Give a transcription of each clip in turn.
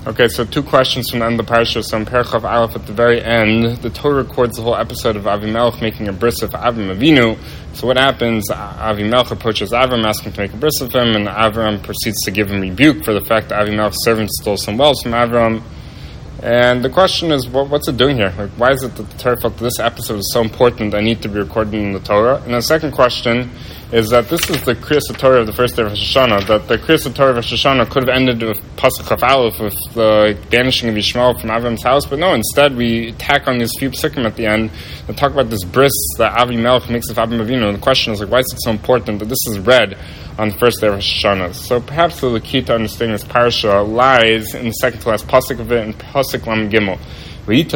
Okay, so two questions from the end of the parasha. So in Parachav Aleph at the very end, the Torah records the whole episode of Avimelech making a bris of Avram Avinu. So what happens? Avimelech approaches Avram, asking to make a bris of him, and Avram proceeds to give him rebuke for the fact that Avimelech's servant stole some wells from Avram. And the question is, what's it doing here? Like, why is it that the Torah felt that this episode is so important that need to be recorded in the Torah? And the second question is that this is the Kriyas Torah of the first day of Rosh Hashanah, that the Kriyas Torah of Rosh Hashanah could have ended with Pasuk Chaf Aleph, with the banishing of Yishmael from Avram's house, but no, instead we tack on these few psukim at the end and talk about this bris that Avimelech makes of Avram Avinu. And the question is, like, why is it so important that this is read on the first day of Rosh Hashanah? So perhaps the key to understanding this parasha lies in the second to last pasuk of it, in pasuk Lam Gimel. So the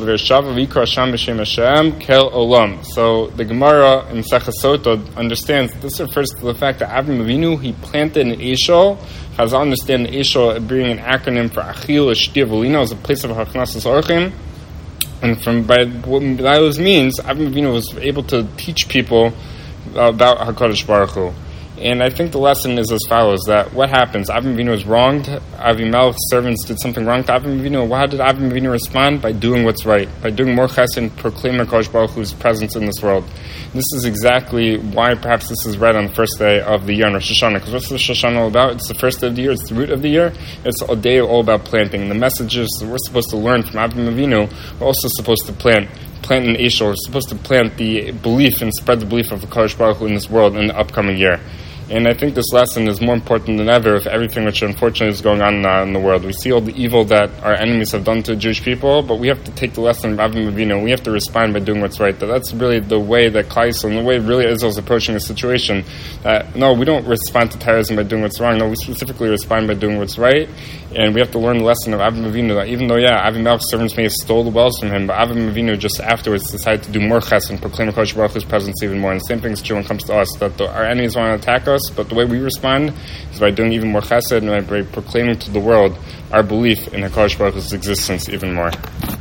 Gemara in Masechah Sotah understands that this refers to the fact that Avram Avinu, he planted an Eshel. Chazal understand the Eshel being an acronym for Achil Shtia Velina, as a place of Hachnasas Orchim. And by what that means, Avram Avinu was able to teach people about HaKadosh Baruch Hu. And I think the lesson is as follows, that what happens? Avram Avinu was wronged. Avimelech's servants did something wrong to Avram Avinu. How did Avram Avinu respond? By doing what's right. By doing more chesed and proclaiming HaKadosh Baruch Hu's presence in this world. This is exactly why perhaps this is read on the first day of the year in Rosh Hashanah. Because what's Rosh Hashanah all about? It's the first day of the year. It's the root of the year. It's a day all about planting. And the messages that we're supposed to learn from Avram Avinu, we're also supposed to plant an Eshel. We're supposed to plant the belief and spread the belief of HaKadosh Baruch Hu in this world in the upcoming year. And I think this lesson is more important than ever with everything which unfortunately is going on in the world. We see all the evil that our enemies have done to Jewish people, but we have to take the lesson of Avram Avinu. We have to respond by doing what's right. That's really the way that Klal Yisrael, and the way really Israel is approaching the situation. No, we don't respond to terrorism by doing what's wrong. No, we specifically respond by doing what's right. And we have to learn the lesson of Avram Avinu, that even though, Avimelech's servants may have stole the wells from him, but Avram Avinu just afterwards decided to do more chesed and proclaim HaKadosh Baruch Hu's presence even more. And the same thing is true when it comes to us, that our enemies want to attack us, but the way we respond is by doing even more chesed and by proclaiming to the world our belief in HaKadosh Baruch Hu's existence even more.